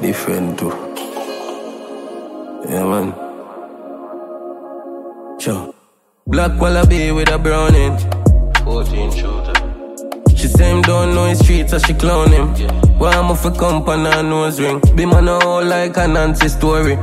different too. Yeah, man. Sure. Black wallaby with a brown inch. 14 shooter. She say him don't know his streets, so she clown him. Why am I for company and nose ring? Be man all like a Nancy story.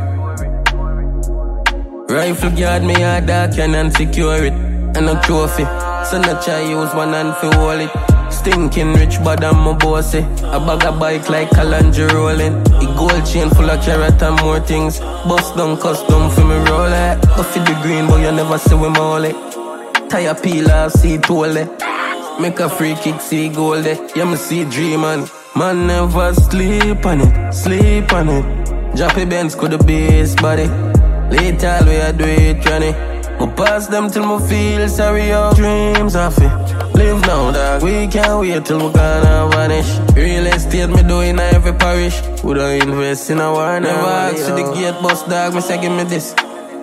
Rifle guard me a dark and secure it. And a trophy. So no try use one hand for hold it. Stinking rich, but I'm a bossy. A bag of bike like Kalanji rolling. A gold chain full of carrot and more things. Bust down custom for me roll it. Go feed the green, but you never see him all it. Tire peeler, see toll it. Make a free kick, see gold it. Yeah, me see dream and man never sleep on it, sleep on it. Jappy Benz could the base body. Lethal way I do it, Johnny. I pass them till me feel sorry, your dreams off it. Live now, dog, we can't wait till we gonna vanish. Real estate me do in every parish. We don't invest in a war, never ask to the gate bus, dog, me say give me this.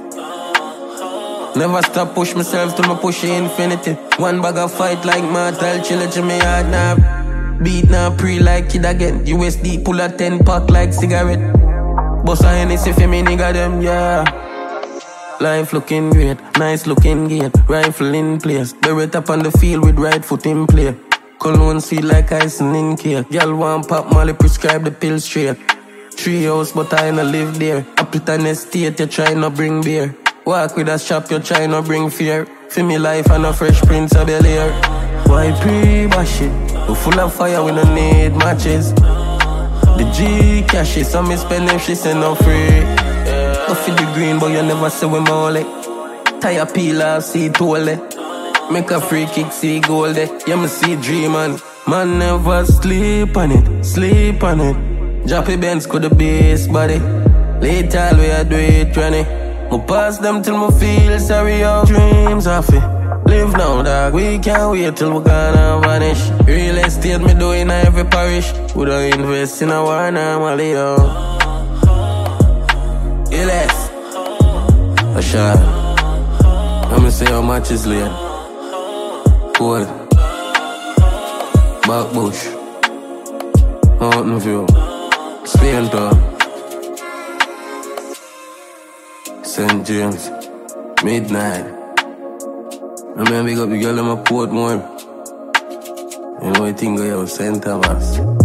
Never stop push myself till me push infinity. One bag of fight like mortal, chill it to me hard now. Beat now pre like kid again. USD pull a 10 pack like cigarette. Boss a Hennessy for me nigga them, yeah. Life looking great, nice looking gate. Rifle in place, beret up on the field with right foot in play. Cologne sweet like icing in cake. Y'all want pop Molly, prescribe the pill straight. Tree house but I no live there. Appleton estate, you tryna bring beer. Walk with a shop, you tryna bring fear. Feel me life and a fresh Prince of Bel-Air. Why pre-bash it? We full of fire, we don't need matches. The G cash it, so me spend if she say no free. Go feed the green, but you never see we all it. Tire peeler, see toll it. Make a free kick, see gold it. Yeah, me see dream and man never sleep on it, sleep on it. Jappy Benz could the base body. Lethal way I do it, Johnny. I pass them till me feel sorry, your dreams off it. Live now, dog, we can't wait till we gonna vanish. Real estate me do in every parish. We don't invest in a war normally, yo. Illest a shot. I'ma say how much is late. Cool. Back bush. Mountain view. Spain town. St. James. Midnight. I mean, big up the girl in my Portmore. You know, I think I have St. Thomas.